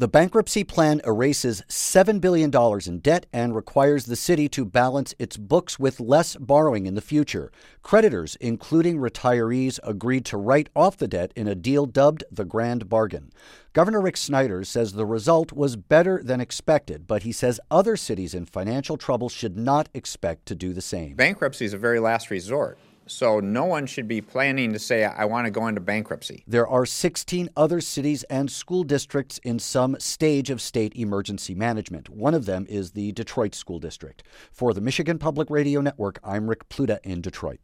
The bankruptcy plan erases $7 billion in debt and requires the city to balance its books with less borrowing in the future. Creditors, including retirees, agreed to write off the debt in a deal dubbed the Grand Bargain. Governor Rick Snyder says the result was better than expected, but he says other cities in financial trouble should not expect to do the same. Bankruptcy is a very last resort. So no one should be planning to say, I want to go into bankruptcy. There are 16 other cities and school districts in some stage of state emergency management. One of them is the Detroit School District. For the Michigan Public Radio Network, I'm Rick Pluta in Detroit.